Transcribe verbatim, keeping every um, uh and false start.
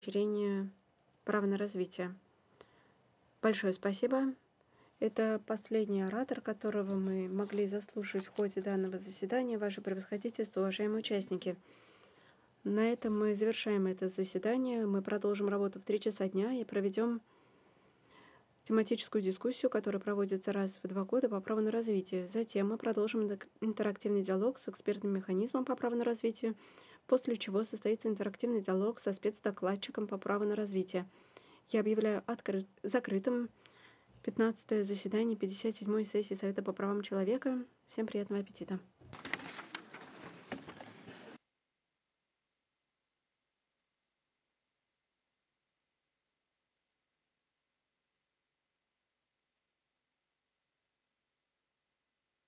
поощрения права на развитие. Большое спасибо. Это последний оратор, которого мы могли заслушать в ходе данного заседания. Ваше превосходительство, уважаемые участники. На этом мы завершаем это заседание. Мы продолжим работу в три часа дня и проведем тематическую дискуссию, которая проводится раз в два года по праву на развитие. Затем мы продолжим интерактивный диалог с экспертным механизмом по праву на развитие, после чего состоится интерактивный диалог со спецдокладчиком по праву на развитие. Я объявляю откры... закрытым пятнадцатое заседание пятьдесят седьмой сессии Совета по правам человека. Всем приятного аппетита!